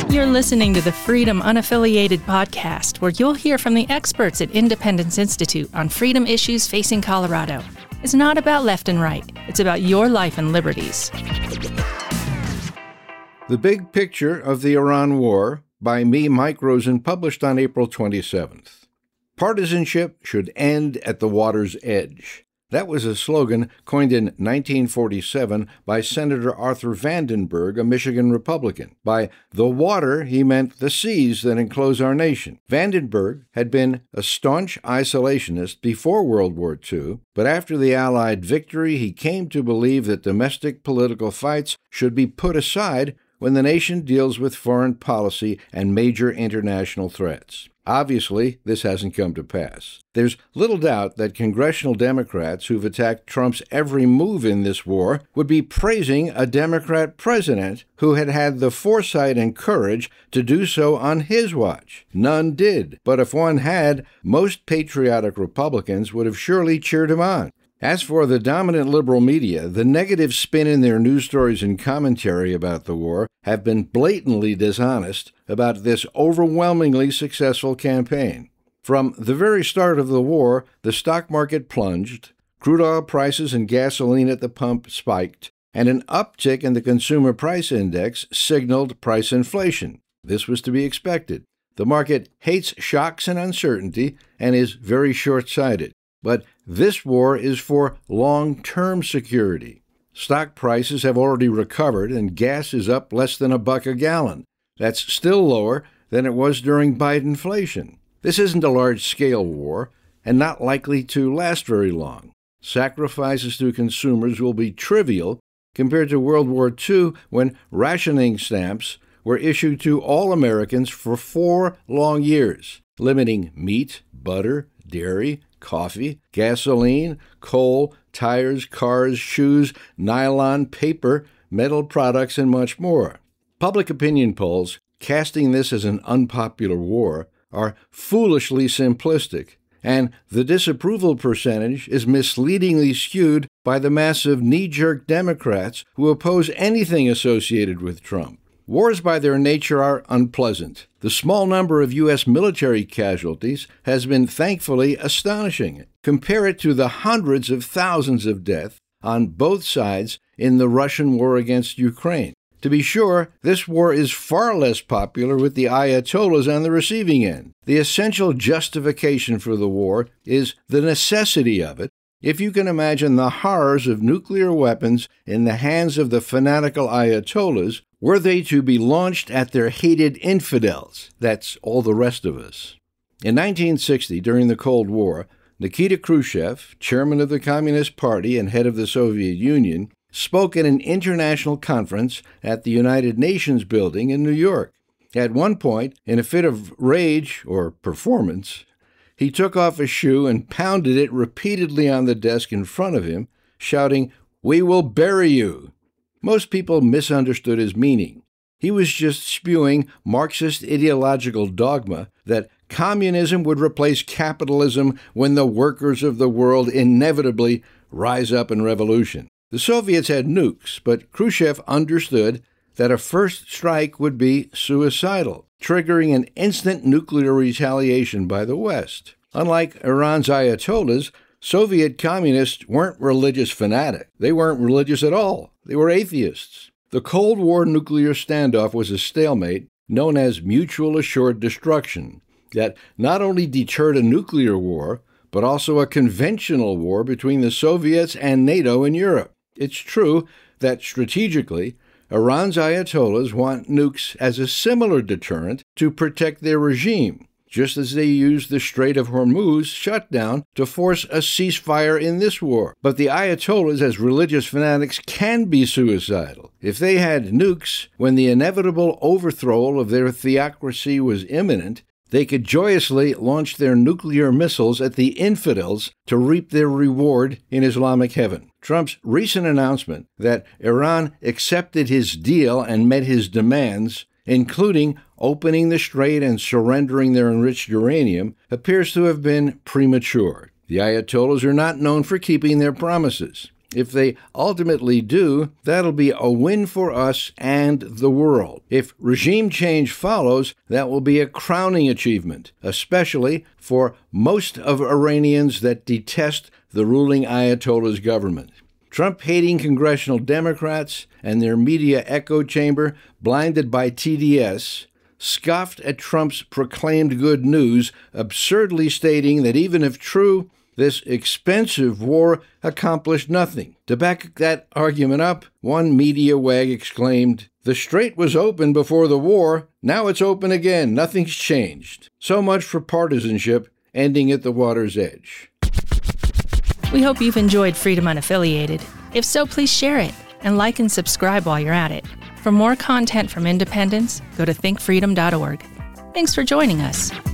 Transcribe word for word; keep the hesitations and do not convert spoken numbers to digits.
You're listening to the Freedom Unaffiliated podcast, where you'll hear from the experts at Independence Institute on freedom issues facing Colorado. It's not about left and right. It's about your life and liberties. The Big Picture of the Iran War by me, Mike Rosen, published on April twenty-seventh. Partisanship should end at the water's edge. That was a slogan coined in nineteen forty-seven by Senator Arthur Vandenberg, a Michigan Republican. By the water, he meant the seas that enclose our nation. Vandenberg had been a staunch isolationist before World War Two, but after the Allied victory, he came to believe that domestic political fights should be put aside when the nation deals with foreign policy and major international threats. Obviously, this hasn't come to pass. There's little doubt that congressional Democrats who've attacked Trump's every move in this war would be praising a Democrat president who had had the foresight and courage to do so on his watch. None did, but if one had, most patriotic Republicans would have surely cheered him on. As for the dominant liberal media, the negative spin in their news stories and commentary about the war have been blatantly dishonest about this overwhelmingly successful campaign. From the very start of the war, the stock market plunged, crude oil prices and gasoline at the pump spiked, and an uptick in the consumer price index signaled price inflation. This was to be expected. The market hates shocks and uncertainty and is very short-sighted. But this war is for long-term security. Stock prices have already recovered, and gas is up less than a buck a gallon. That's still lower than it was during Bidenflation. This isn't a large-scale war, and not likely to last very long. Sacrifices to consumers will be trivial compared to World War Two, when rationing stamps were issued to all Americans for four long years, limiting meat, butter, dairy, coffee, gasoline, coal, tires, cars, shoes, nylon, paper, metal products, and much more. Public opinion polls, casting this as an unpopular war, are foolishly simplistic, and the disapproval percentage is misleadingly skewed by the massive knee-jerk Democrats who oppose anything associated with Trump. Wars by their nature are unpleasant. The small number of U S military casualties has been thankfully astonishing. Compare it to the hundreds of thousands of deaths on both sides in the Russian war against Ukraine. To be sure, this war is far less popular with the Ayatollahs on the receiving end. The essential justification for the war is the necessity of it. If you can imagine the horrors of nuclear weapons in the hands of the fanatical Ayatollahs, were they to be launched at their hated infidels, that's all the rest of us. In nineteen sixty, during the Cold War, Nikita Khrushchev, chairman of the Communist Party and head of the Soviet Union, spoke at an international conference at the United Nations building in New York. At one point, in a fit of rage or performance, he took off a shoe and pounded it repeatedly on the desk in front of him, shouting, "We will bury you." Most people misunderstood his meaning. He was just spewing Marxist ideological dogma that communism would replace capitalism when the workers of the world inevitably rise up in revolution. The Soviets had nukes, but Khrushchev understood that a first strike would be suicidal, triggering an instant nuclear retaliation by the West. Unlike Iran's Ayatollahs, Soviet communists weren't religious fanatics. They weren't religious at all. They were atheists. The Cold War nuclear standoff was a stalemate known as mutual assured destruction that not only deterred a nuclear war, but also a conventional war between the Soviets and NATO in Europe. It's true that strategically, Iran's Ayatollahs want nukes as a similar deterrent to protect their regime, just as they used the Strait of Hormuz shutdown to force a ceasefire in this war. But the Ayatollahs, as religious fanatics, can be suicidal. If they had nukes when the inevitable overthrow of their theocracy was imminent, they could joyously launch their nuclear missiles at the infidels to reap their reward in Islamic heaven. Trump's recent announcement that Iran accepted his deal and met his demands, including opening the strait and surrendering their enriched uranium, appears to have been premature. The Ayatollahs are not known for keeping their promises. If they ultimately do, that'll be a win for us and the world. If regime change follows, that will be a crowning achievement, especially for most of Iranians that detest the ruling Ayatollah's government. Trump-hating congressional Democrats and their media echo chamber, blinded by T D S, scoffed at Trump's proclaimed good news, absurdly stating that even if true, this expensive war accomplished nothing. To back that argument up, one media wag exclaimed, "The strait was open before the war, now it's open again, nothing's changed." So much for partisanship ending at the water's edge. We hope you've enjoyed Freedom Unaffiliated. If so, please share it and like and subscribe while you're at it. For more content from Independence, go to think freedom dot org. Thanks for joining us.